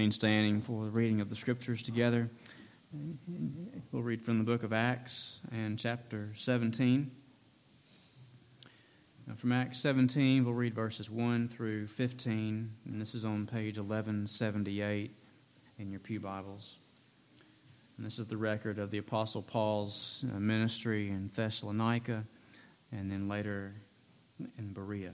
remain standing for the reading of the Scriptures together. We'll read from the book of Acts and chapter 17. From Acts 17, we'll read verses 1 through 15, and this is on page 1178 in your pew Bibles. And this is the record of the Apostle Paul's ministry in Thessalonica and then later in Berea.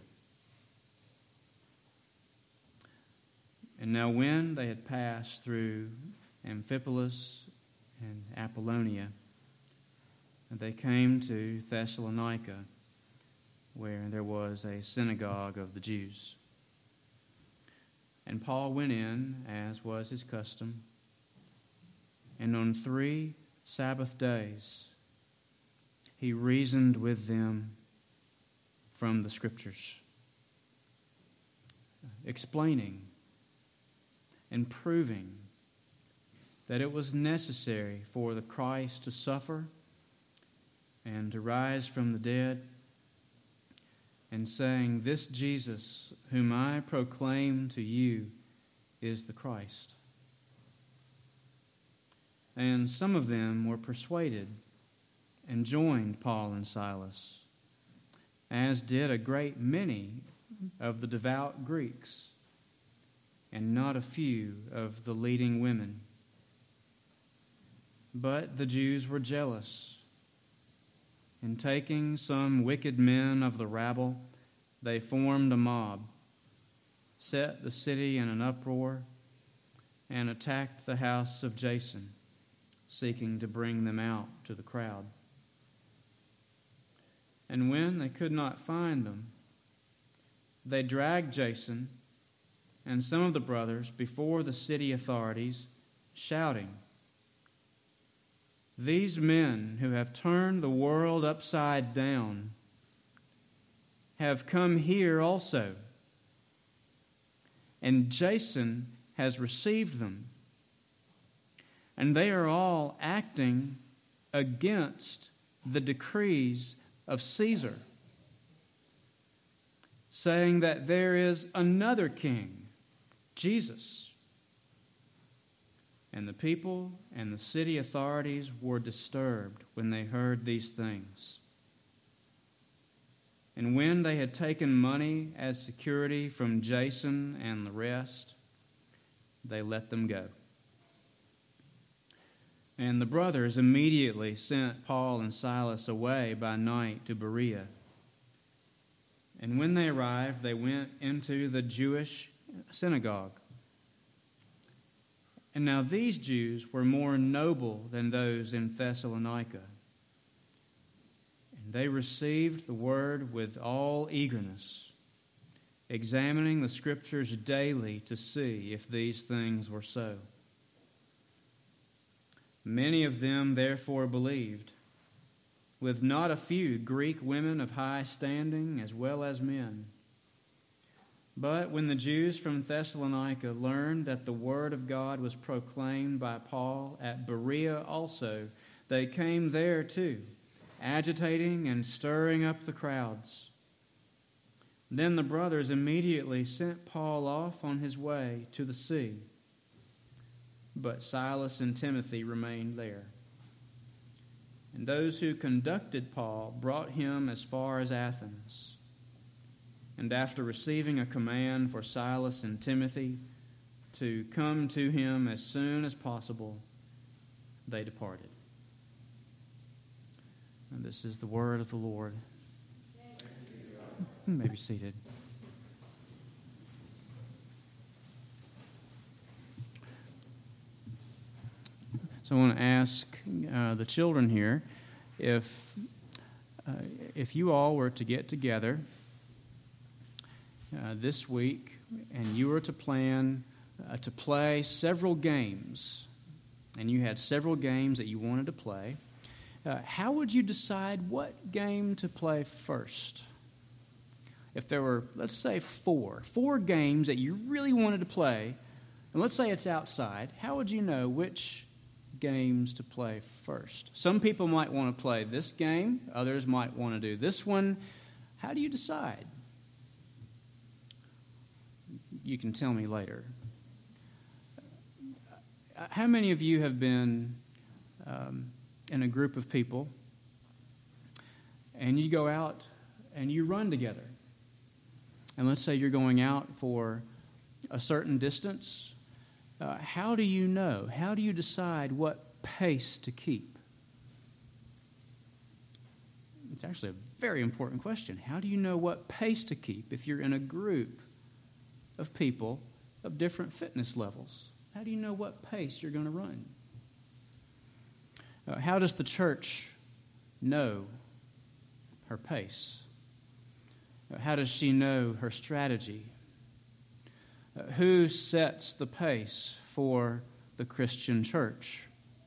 And now when they had passed through Amphipolis and Apollonia, they came to Thessalonica, where there was a synagogue of the Jews. And Paul went in, as was his custom, and on 3 Sabbath days he reasoned with them from the Scriptures, explaining and proving that it was necessary for the Christ to suffer and to rise from the dead, and saying, "This Jesus, whom I proclaim to you, is the Christ." And some of them were persuaded and joined Paul and Silas, as did a great many of the devout Greeks, and not a few of the leading women. But the Jews were jealous, and taking some wicked men of the rabble, they formed a mob, set the city in an uproar, and attacked the house of Jason, seeking to bring them out to the crowd. And when they could not find them, they dragged Jason and some of the brothers before the city authorities, shouting, "These men who have turned the world upside down have come here also, and Jason has received them, and they are all acting against the decrees of Caesar, saying that there is another king, Jesus." And the people and the city authorities were disturbed when they heard these things. And when they had taken money as security from Jason and the rest, they let them go. And the brothers immediately sent Paul and Silas away by night to Berea. And when they arrived, they went into the Jewish synagogue. And now these Jews were more noble than those in Thessalonica, and they received the word with all eagerness, examining the Scriptures daily to see if these things were so. Many of them therefore believed, with not a few Greek women of high standing as well as men. But when the Jews from Thessalonica learned that the word of God was proclaimed by Paul at Berea also, they came there too, agitating and stirring up the crowds. Then the brothers immediately sent Paul off on his way to the sea, but Silas and Timothy remained there. And those who conducted Paul brought him as far as Athens. And after receiving a command for Silas and Timothy to come to him as soon as possible, they departed. And this is the word of the Lord. You may be seated. So I want to ask the children here if you all were to get together this week, and you were to plan to play several games, and you had several games that you wanted to play, how would you decide what game to play first? If there were, let's say, four games that you really wanted to play, and let's say it's outside, how would you know which games to play first? Some people might want to play this game, others might want to do this one. How do you decide? You can tell me later. How many of you have been in a group of people and you go out and you run together? And let's say you're going out for a certain distance. How do you know? How do you decide what pace to keep? It's actually a very important question. How do you know what pace to keep if you're in a group of people of different fitness levels? How do you know what pace you're going to run? How does the church know her pace? How does she know her strategy? Who sets the pace for the Christian church?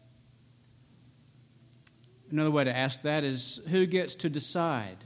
Another way to ask that is, who gets to decide?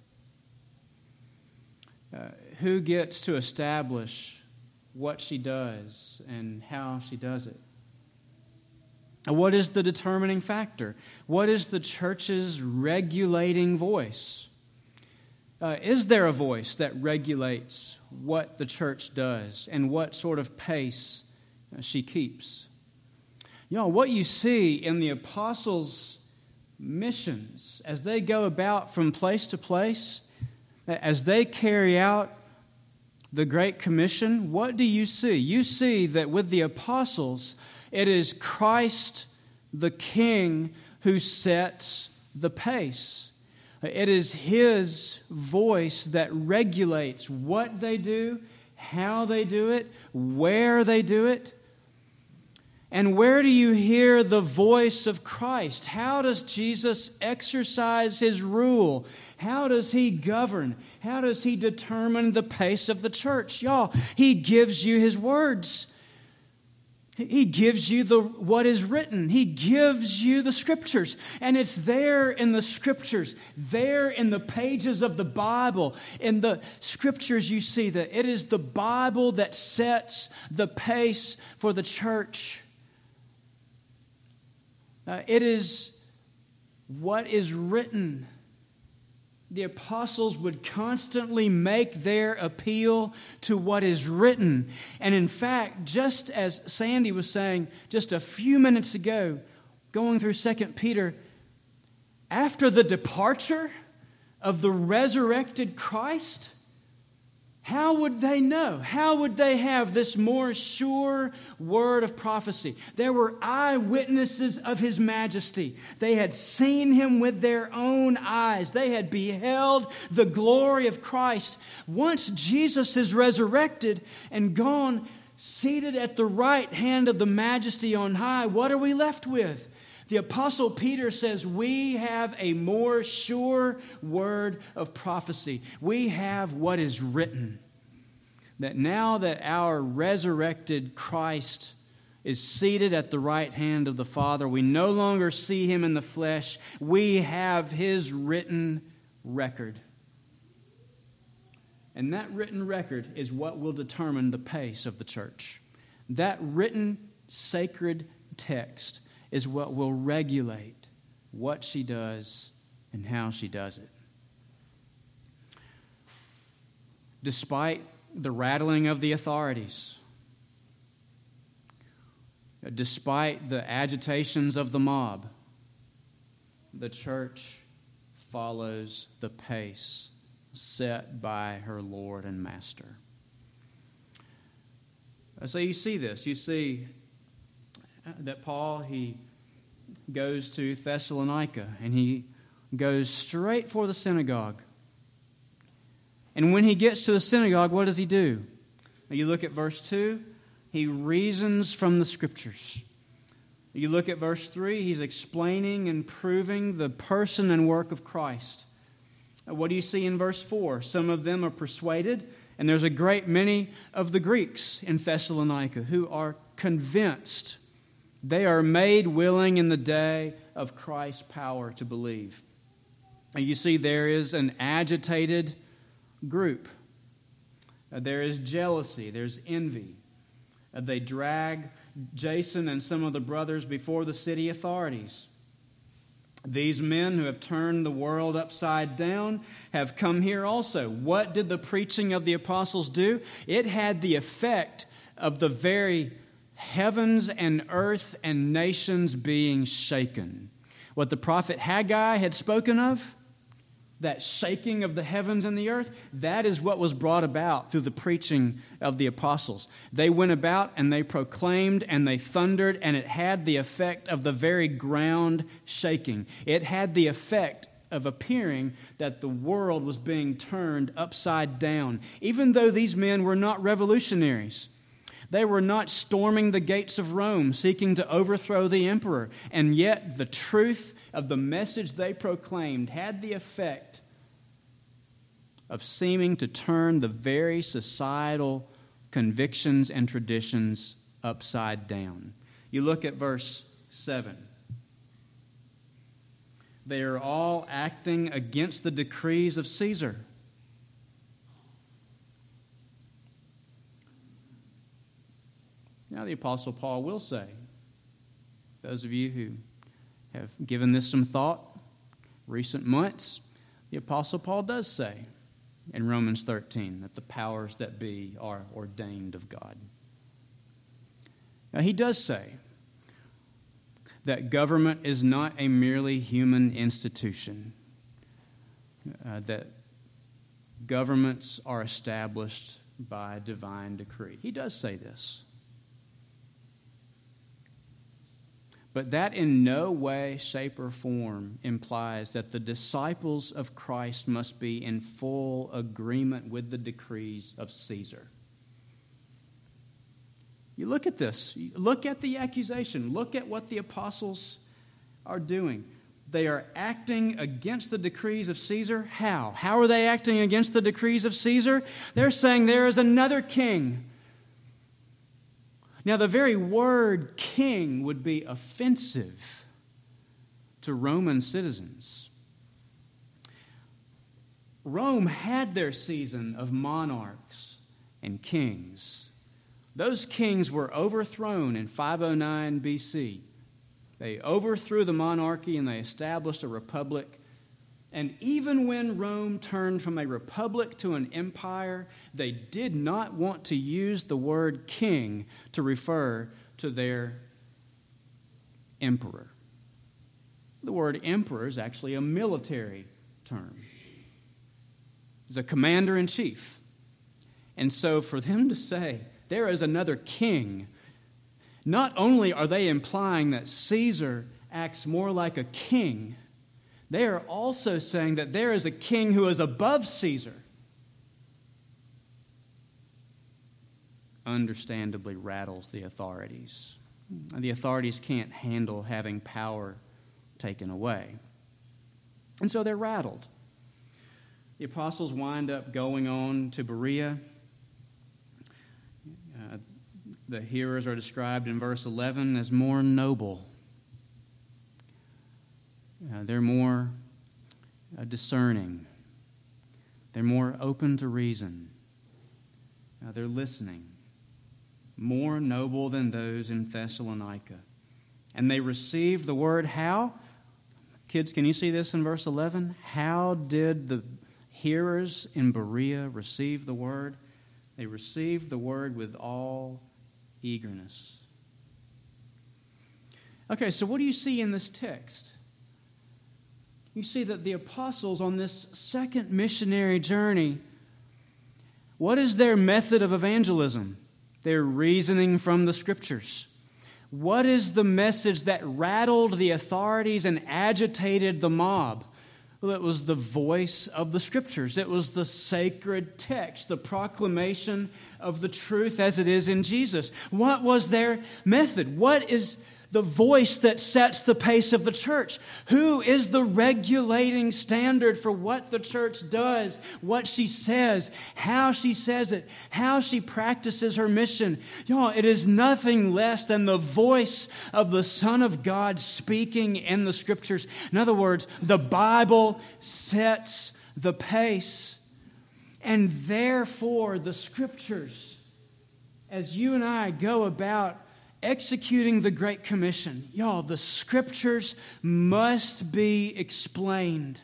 Who gets to establish what she does and how she does it? What is the determining factor? What is the church's regulating voice? Is there a voice that regulates what the church does and what sort of pace she keeps? What you see in the apostles' missions as they go about from place to place, as they carry out the Great Commission, what do you see? You see that with the apostles, it is Christ the King who sets the pace. It is His voice that regulates what they do, how they do it, where they do it. And where do you hear the voice of Christ? How does Jesus exercise His rule? How does He govern? How does He determine the pace of the church? He gives you His words. He gives you what is written. He gives you the Scriptures. And it's there in the Scriptures, there in the pages of the Bible. In the Scriptures you see that it is the Bible that sets the pace for the church. It is what is written. The apostles would constantly make their appeal to what is written. And in fact, just as Sandy was saying just a few minutes ago, going through 2 Peter, after the departure of the resurrected Christ, how would they know? How would they have this more sure word of prophecy? There were eyewitnesses of His majesty. They had seen Him with their own eyes. They had beheld the glory of Christ. Once Jesus is resurrected and gone, seated at the right hand of the majesty on high, what are we left with? The Apostle Peter says, we have a more sure word of prophecy. We have what is written. That now that our resurrected Christ is seated at the right hand of the Father, we no longer see Him in the flesh. We have His written record. And that written record is what will determine the pace of the church. That written sacred text is what will regulate what she does and how she does it. Despite the rattling of the authorities, despite the agitations of the mob, the church follows the pace set by her Lord and Master. So you see this. You see that Paul, he goes to Thessalonica and he goes straight for the synagogue. And when he gets to the synagogue, what does he do? Now you look at verse 2, he reasons from the Scriptures. You look at verse 3, he's explaining and proving the person and work of Christ. What do you see in verse 4? Some of them are persuaded, and there's a great many of the Greeks in Thessalonica who are convinced. They are made willing in the day of Christ's power to believe. And you see there is an agitated group. There is jealousy. There's envy. They drag Jason and some of the brothers before the city authorities. These men who have turned the world upside down have come here also. What did the preaching of the apostles do? It had the effect of the very heavens and earth and nations being shaken. What the prophet Haggai had spoken of, that shaking of the heavens and the earth, that is what was brought about through the preaching of the apostles. They went about and they proclaimed and they thundered, and it had the effect of the very ground shaking. It had the effect of appearing that the world was being turned upside down. Even though these men were not revolutionaries, they were not storming the gates of Rome seeking to overthrow the emperor, and yet the truth of the message they proclaimed had the effect of seeming to turn the very societal convictions and traditions upside down. You look at verse 7. They are all acting against the decrees of Caesar. Now the Apostle Paul will say, those of you who have given this some thought recent months, the Apostle Paul does say in Romans 13 that the powers that be are ordained of God. Now he does say that government is not a merely human institution, that governments are established by divine decree. He does say this. But that in no way, shape, or form implies that the disciples of Christ must be in full agreement with the decrees of Caesar. You look at this. Look at the accusation. Look at what the apostles are doing. They are acting against the decrees of Caesar. How? How are they acting against the decrees of Caesar? They're saying there is another king. Now, the very word king would be offensive to Roman citizens. Rome had their season of monarchs and kings. Those kings were overthrown in 509 BC. They overthrew the monarchy and they established a republic. And even when Rome turned from a republic to an empire, they did not want to use the word king to refer to their emperor. The word emperor is actually a military term. It's a commander-in-chief. And so for them to say, there is another king, not only are they implying that Caesar acts more like a king, they are also saying that there is a king who is above Caesar. Understandably rattles the authorities. The authorities can't handle having power taken away. And so they're rattled. The apostles wind up going on to Berea. The hearers are described in verse 11 as more noble. They're more discerning. They're more open to reason. They're listening. More noble than those in Thessalonica. And they received the word how? Kids, can you see this in verse 11? How did the hearers in Berea receive the word? They received the word with all eagerness. Okay, so what do you see in this text? You see that the apostles on this second missionary journey, what is their method of evangelism? They're reasoning from the Scriptures. What is the message that rattled the authorities and agitated the mob? Well, it was the voice of the Scriptures. It was the sacred text, the proclamation of the truth as it is in Jesus. What was their method? What is the voice that sets the pace of the church? Who is the regulating standard for what the church does, what she says, how she says it, how she practices her mission? Y'all, it is nothing less than the voice of the Son of God speaking in the Scriptures. In other words, the Bible sets the pace. And therefore, the Scriptures, as you and I go about executing the Great Commission, y'all, the Scriptures must be explained.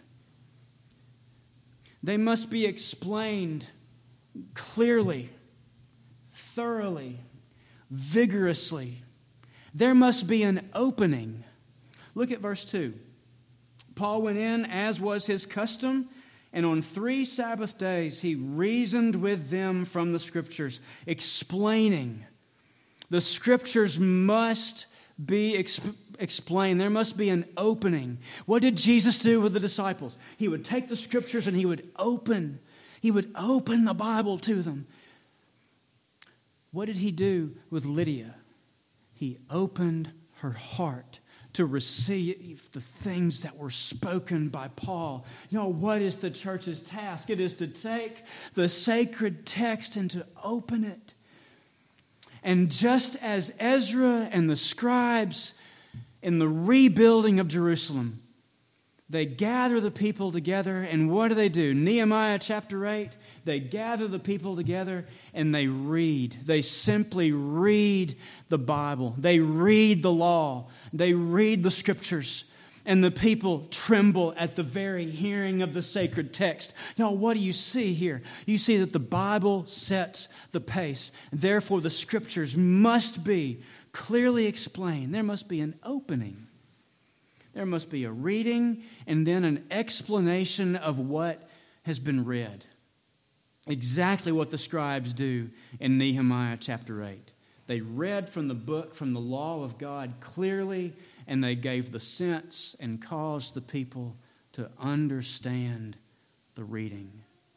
They must be explained clearly, thoroughly, vigorously. There must be an opening. Look at verse 2. Paul went in, as was his custom, and on 3 Sabbath days he reasoned with them from the Scriptures, explaining. The Scriptures must be explained. There must be an opening. What did Jesus do with the disciples? He would take the Scriptures and he would open the Bible to them. What did he do with Lydia? He opened her heart to receive the things that were spoken by Paul. What is the church's task? It is to take the sacred text and to open it. And just as Ezra and the scribes in the rebuilding of Jerusalem, they gather the people together, and what do? Nehemiah chapter 8, they gather the people together and they read. They simply read the Bible. They read the law. They read the Scriptures. And the people tremble at the very hearing of the sacred text. What do you see here? You see that the Bible sets the pace. Therefore, the Scriptures must be clearly explained. There must be an opening. There must be a reading and then an explanation of what has been read. Exactly what the scribes do in Nehemiah chapter 8. They read from the book, from the law of God clearly, and they gave the sense and caused the people to understand the reading.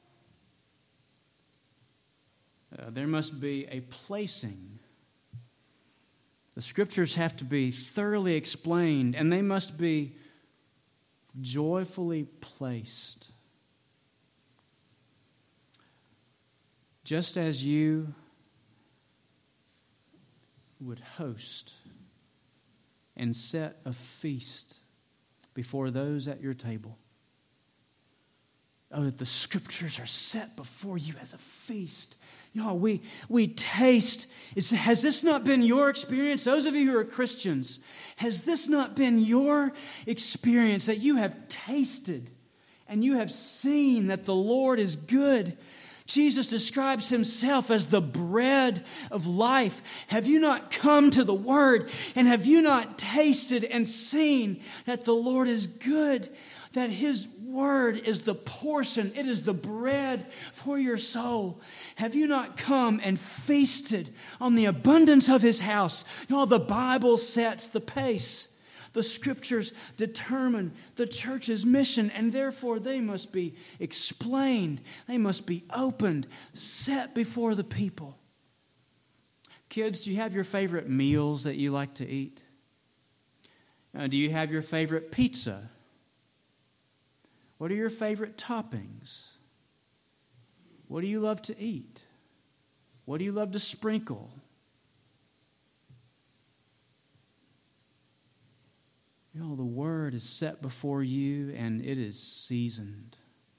There must be a placing. The Scriptures have to be thoroughly explained, and they must be joyfully placed. Just as you would host and set a feast before those at your table. Oh, that the Scriptures are set before you as a feast. We taste. Has this not been your experience? Those of you who are Christians, has this not been your experience that you have tasted and you have seen that the Lord is good? Jesus describes himself as the bread of life. Have you not come to the Word, and have you not tasted and seen that the Lord is good, that His Word is the portion, it is the bread for your soul? Have you not come and feasted on the abundance of His house? The Bible sets the pace. The Scriptures determine the church's mission, and therefore they must be explained. They must be opened, set before the people. Kids, do you have your favorite meals that you like to eat? Do you have your favorite pizza? What are your favorite toppings? What do you love to eat? What do you love to sprinkle? The Word is set before you and it is seasoned.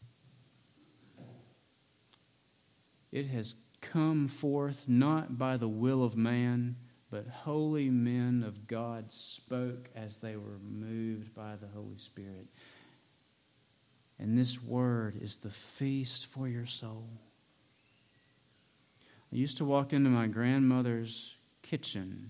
It has come forth not by the will of man, but holy men of God spoke as they were moved by the Holy Spirit. And this Word is the feast for your soul. I used to walk into my grandmother's kitchen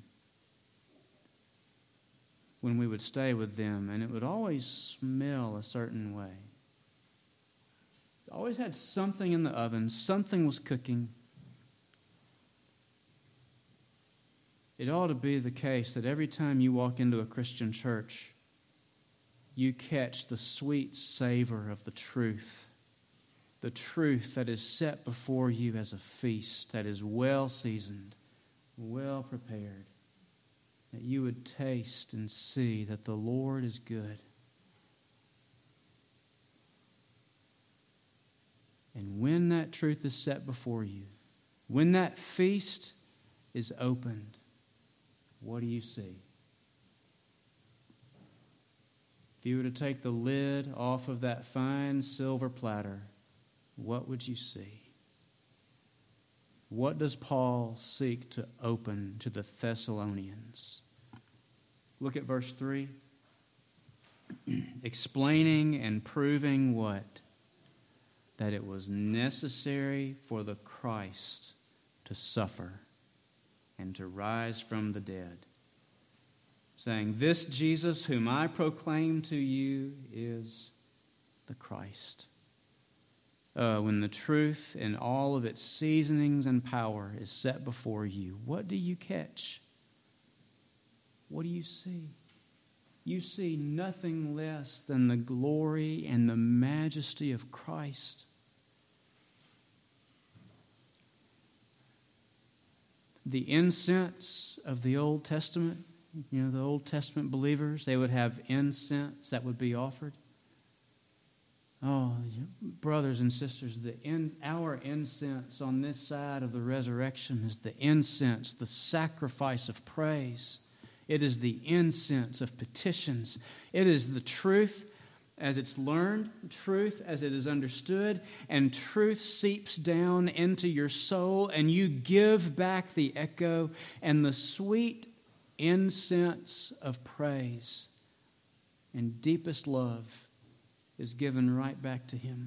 when we would stay with them, and it would always smell a certain way. It always had something in the oven, something was cooking. It ought to be the case that every time you walk into a Christian church, you catch the sweet savor of the truth that is set before you as a feast, that is well seasoned, well prepared. That you would taste and see that the Lord is good. And when that truth is set before you, when that feast is opened, what do you see? If you were to take the lid off of that fine silver platter, what would you see? What does Paul seek to open to the Thessalonians? Look at verse 3. Explaining and proving what? That it was necessary for the Christ to suffer and to rise from the dead, saying, "This Jesus whom I proclaim to you is the Christ." When the truth in all of its seasonings and power is set before you, what do you catch? What do you see? You see nothing less than the glory and the majesty of Christ. The incense of the Old Testament, the Old Testament believers, they would have incense that would be offered. Oh, brothers and sisters, our incense on this side of the resurrection is the incense, the sacrifice of praise. It is the incense of petitions. It is the truth as it's learned, truth as it is understood, and truth seeps down into your soul, and you give back the echo and the sweet incense of praise and deepest love is given right back to Him.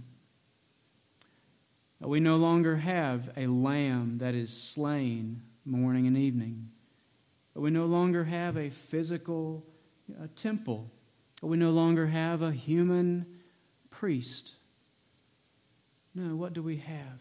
We no longer have a lamb that is slain morning and evening. We no longer have a physical temple. We no longer have a human priest. No, what do we have?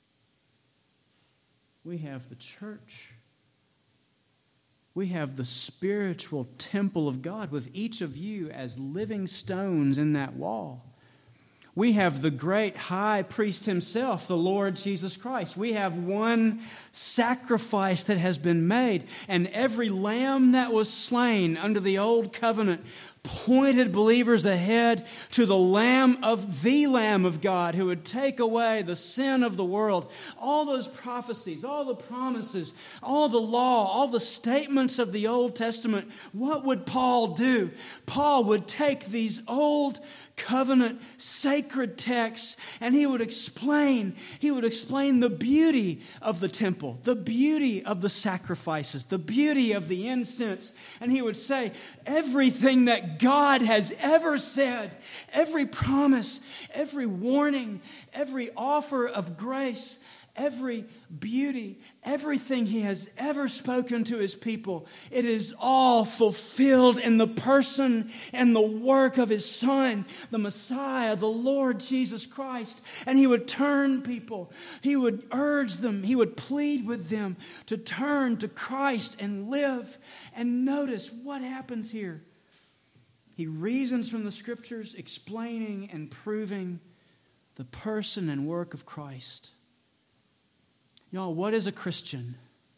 We have the church. We have the spiritual temple of God with each of you as living stones in that wall. We have the great high priest himself, the Lord Jesus Christ. We have one sacrifice that has been made, and every lamb that was slain under the old covenant pointed believers ahead to the Lamb of God who would take away the sin of the world. All those prophecies, all the promises, all the law, all the statements of the Old Testament, what would Paul do? Paul would take these old covenant sacred texts and he would explain the beauty of the temple, the beauty of the sacrifices, the beauty of the incense, and he would say everything that God has ever said, every promise, every warning, every offer of grace, every beauty, everything He has ever spoken to His people, it is all fulfilled in the person and the work of His Son, the Messiah, the Lord Jesus Christ. And He would turn people, He would urge them, He would plead with them to turn to Christ and live. And notice what happens here. He reasons from the Scriptures, explaining and proving the person and work of Christ. Y'all, what is a Christian?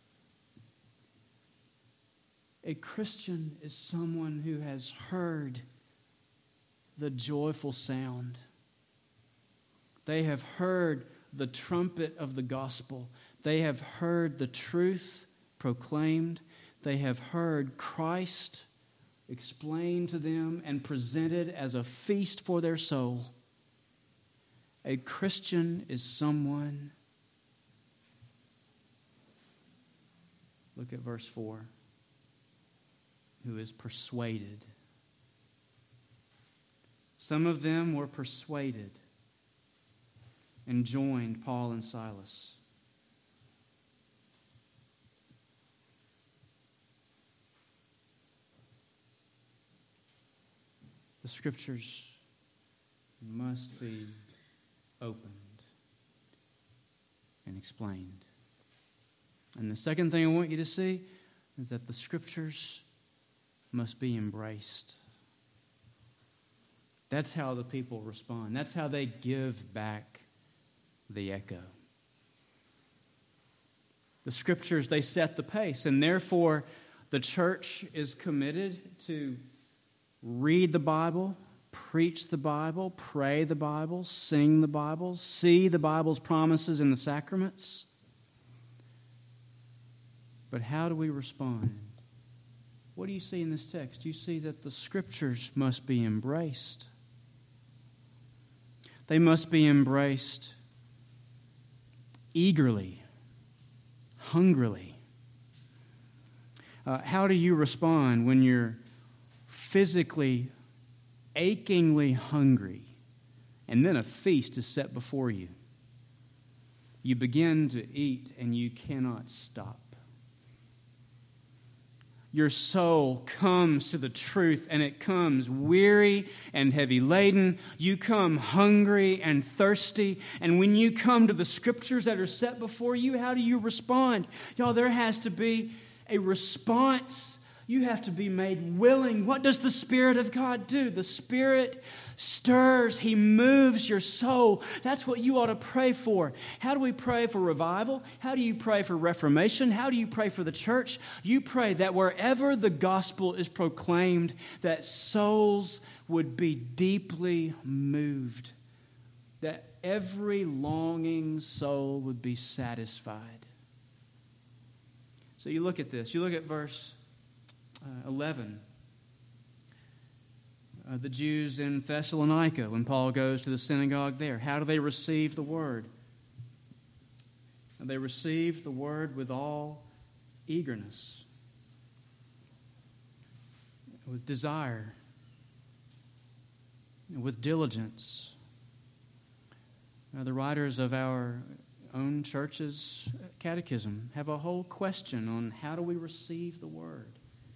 A Christian is someone who has heard the joyful sound. They have heard the trumpet of the gospel. They have heard the truth proclaimed. They have heard Christ explained to them and presented as a feast for their soul. A Christian is someone, look at verse 4, who is persuaded. Some of them were persuaded and joined Paul and Silas. The Scriptures must be opened and explained. And the second thing I want you to see is that the Scriptures must be embraced. That's how the people respond. That's how they give back the echo. The Scriptures, they set the pace, and therefore the church is committed to read the Bible, preach the Bible, pray the Bible, sing the Bible, see the Bible's promises in the sacraments. But how do we respond? What do you see in this text? You see that the Scriptures must be embraced. They must be embraced eagerly, hungrily. How do you respond when you're physically, achingly hungry, and then a feast is set before you? You begin to eat and you cannot stop. your soul comes to the truth, and it comes weary and heavy laden. You come hungry and thirsty. And when you come to the Scriptures that are set before you, how do you respond? Y'all, there has to be a response. You have to be made willing. What does the Spirit of God do? The Spirit stirs. He moves your soul. That's what you ought to pray for. How do we pray for revival? How do you pray for reformation? How do you pray for the church? You pray that wherever the gospel is proclaimed, that souls would be deeply moved, that every longing soul would be satisfied. So you look at this. You look at verse 11. The Jews in Thessalonica, when Paul goes to the synagogue there, how do they receive the word? They receive the word with all eagerness, with desire, with diligence. The writers of our own church's catechism have a whole question on how do we receive the word.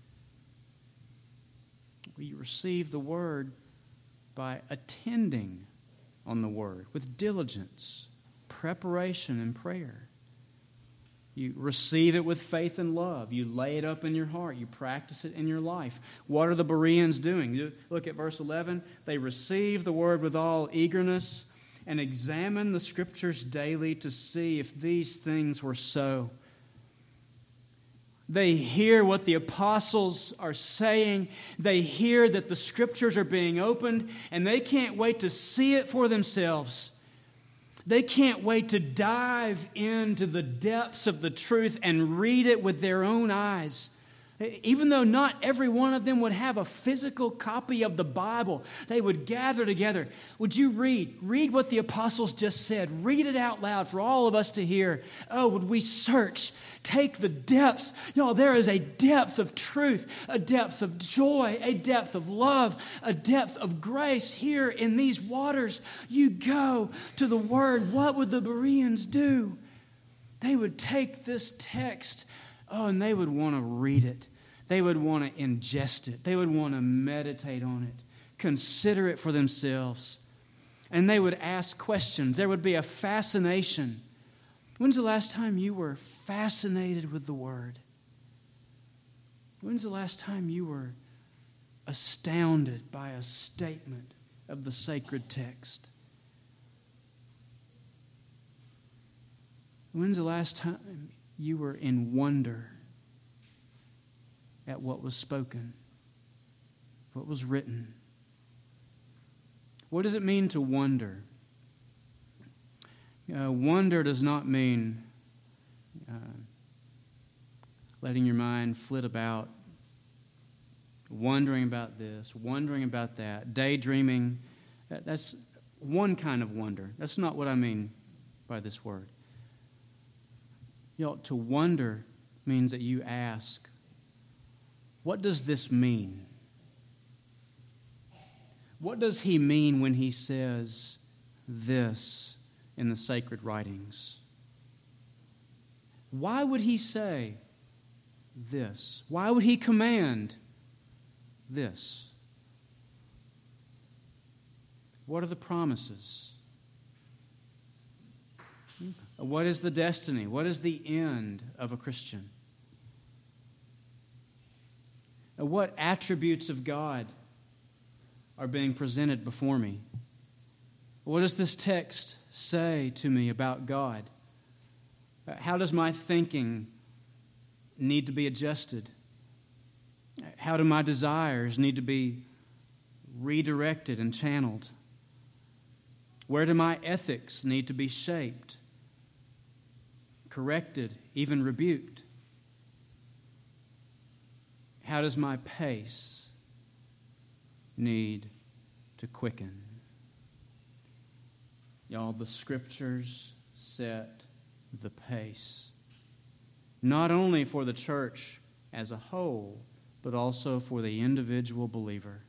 We receive the word by attending on the word with diligence, preparation, and prayer. You receive it with faith and love. You lay it up in your heart. You practice it in your life. What are the Bereans doing? Look at verse 11. They receive the word with all eagerness and examine the Scriptures daily to see if these things were so. They hear what the apostles are saying. They hear that the Scriptures are being opened, and they can't wait to see it for themselves. They can't wait to dive into the depths of the truth and read it with their own eyes. Even though not every one of them would have a physical copy of the Bible, they would gather together. Would you read? Read what the apostles just said. Read it out loud for all of us to hear. Oh, would we search? Take the depths. There is a depth of truth, a depth of joy, a depth of love, a depth of grace here in these waters. You go to the Word. What would the Bereans do? They would take this text, and they would want to read it. They would want to ingest it. They would want to meditate on it, consider it for themselves. And they would ask questions. There would be a fascination. When's the last time you were fascinated with the Word? When's the last time you were astounded by a statement of the sacred text? When's the last time you were in wonder at what was spoken, what was written? What does it mean to wonder? Wonder does not mean letting your mind flit about, wondering about this, wondering about that, daydreaming. That's one kind of wonder. That's not what I mean by this word. To wonder means that you ask, what does this mean? What does he mean when he says this in the sacred writings? Why would he say this? Why would he command this? What are the promises? What is the destiny? What is the end of a Christian? What attributes of God are being presented before me? What does this text say to me about God? How does my thinking need to be adjusted? How do my desires need to be redirected and channeled? Where do my ethics need to be shaped, corrected, even rebuked? How does my pace need to quicken? Y'all, the Scriptures set the pace, not only for the church as a whole, but also for the individual believer.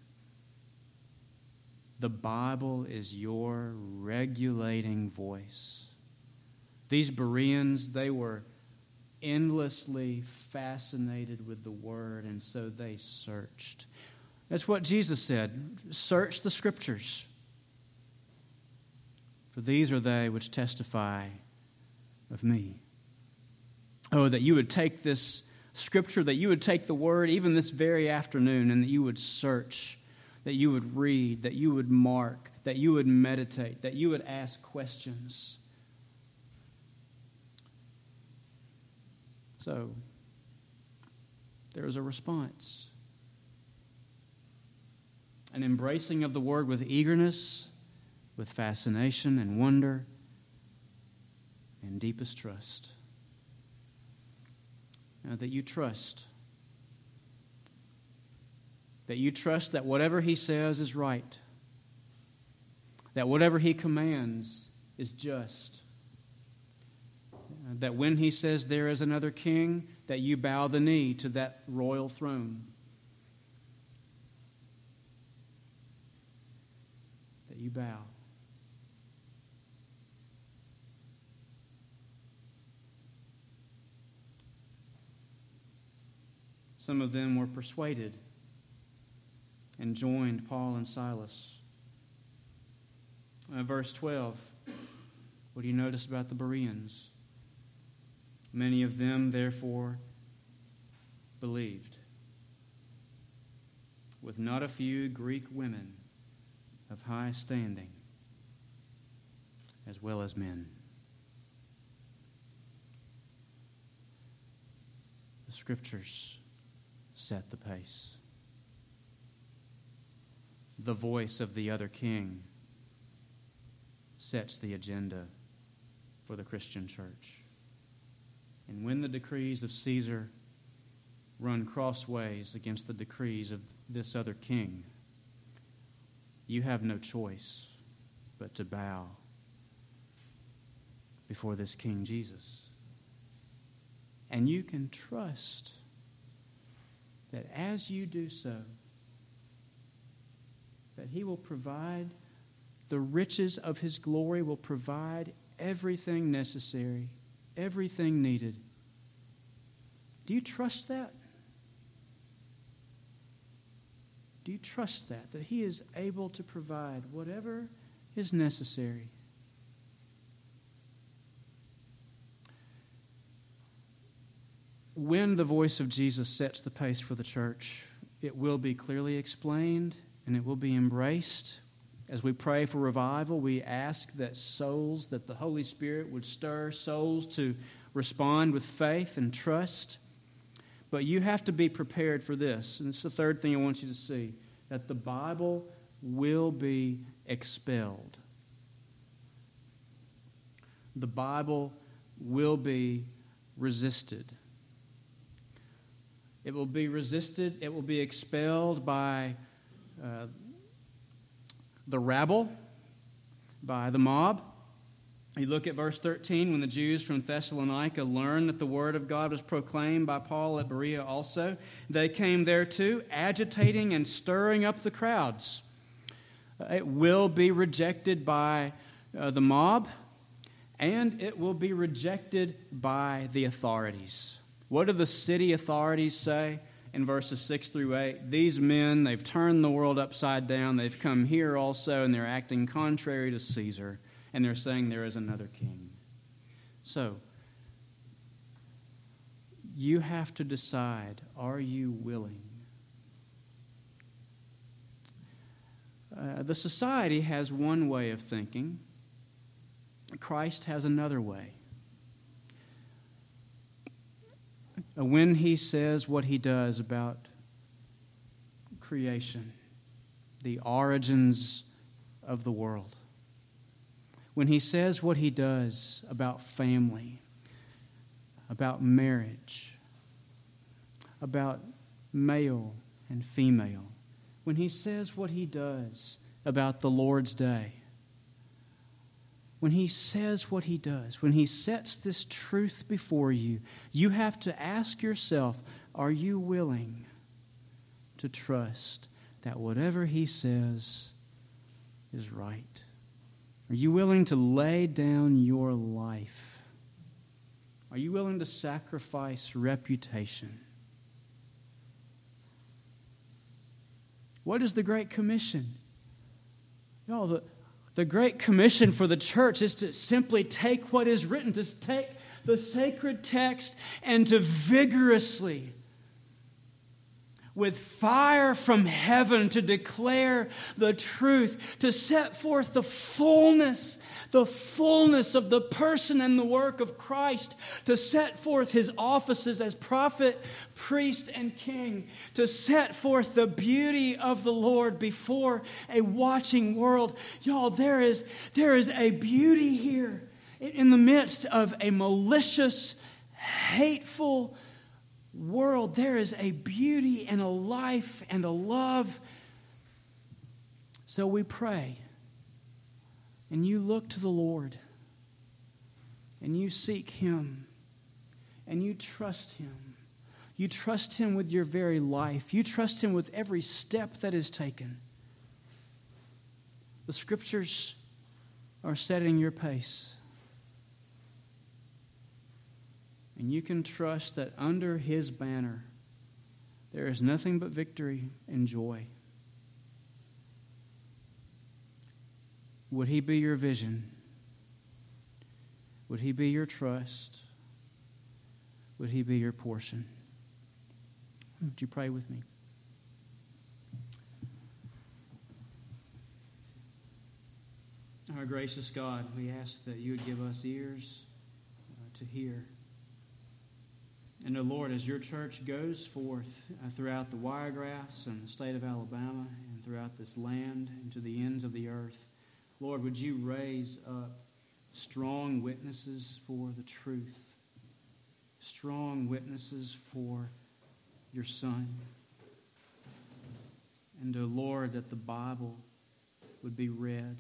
The Bible is your regulating voice. These Bereans, they were endlessly fascinated with the Word, and so they searched. That's what Jesus said. Search the Scriptures, for these are they which testify of me. Oh, that you would take this Scripture, that you would take the Word even this very afternoon, and that you would search, that you would read, that you would mark, that you would meditate, that you would ask questions. So, there is a response. An embracing of the Word with eagerness, with fascination and wonder, and deepest trust. That you trust. That you trust that whatever He says is right. That whatever He commands is just. That when He says there is another king, that you bow the knee to that royal throne. That you bow. Some of them were persuaded and joined Paul and Silas. Verse 12, what do you notice about the Bereans? Many of them, therefore, believed, with not a few Greek women of high standing, as well as men. The Scriptures set the pace. The voice of the other king sets the agenda for the Christian church. And when the decrees of Caesar run crossways against the decrees of this other king, you have no choice but to bow before this King Jesus. And you can trust that as you do so, that He will provide the riches of His glory, will provide everything necessary, everything needed. Do you trust that? Do you trust that He is able to provide whatever is necessary? When the voice of Jesus sets the pace for the church, it will be clearly explained and it will be embraced. As we pray for revival, we ask that the Holy Spirit would stir souls to respond with faith and trust. But you have to be prepared for this. And it's the third thing I want you to see, that the Bible will be expelled. The Bible will be resisted. It will be resisted. It will be expelled by the rabble, by the mob. You look at verse 13, when the Jews from Thessalonica learned that the word of God was proclaimed by Paul at Berea also, they came there too, agitating and stirring up the crowds. It will be rejected by the mob, and it will be rejected by the authorities. What do the city authorities say in verses 6 through 8? These men, they've turned the world upside down. They've come here also, and they're acting contrary to Caesar. And they're saying there is another king. So, you have to decide, are you willing? The society has one way of thinking. Christ has another way. When He says what He does about creation, the origins of the world, when He says what He does about family, about marriage, about male and female, when He says what He does about the Lord's Day, when He says what He does, when He sets this truth before you, you have to ask yourself, are you willing to trust that whatever He says is right? Are you willing to lay down your life Are you willing to sacrifice reputation? What is the Great Commission? Y'all, the Great Commission for the church is to simply take what is written, to take the sacred text and to vigorously, with fire from heaven, to declare the truth, to set forth the fullness of the person and the work of Christ, to set forth His offices as prophet, priest, and king, to set forth the beauty of the Lord before a watching world. Y'all, there is a beauty here in the midst of a malicious, hateful world. There is a beauty and a life and a love. So we pray, and you look to the Lord, and you seek Him, and you trust Him. You trust Him with your very life. You trust Him with every step that is taken. The Scriptures are setting your pace. And you can trust that under His banner, there is nothing but victory and joy. Would He be your vision? Would He be your trust? Would He be your portion? Would you pray with me? Our gracious God, we ask that you would give us ears to hear. And, Lord, as your church goes forth throughout the Wiregrass and the state of Alabama and throughout this land and to the ends of the earth, Lord, would you raise up strong witnesses for the truth, strong witnesses for your Son. And, Lord, that the Bible would be read,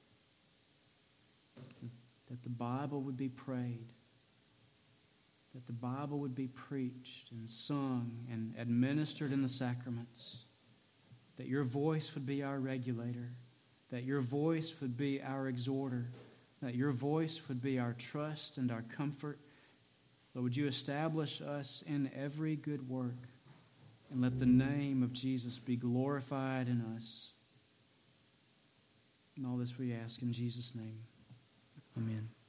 that the Bible would be prayed, that the Bible would be preached and sung and administered in the sacraments, that your voice would be our regulator, that your voice would be our exhorter, that your voice would be our trust and our comfort. Lord, would you establish us in every good work, and let the name of Jesus be glorified in us. And all this we ask in Jesus' name. Amen.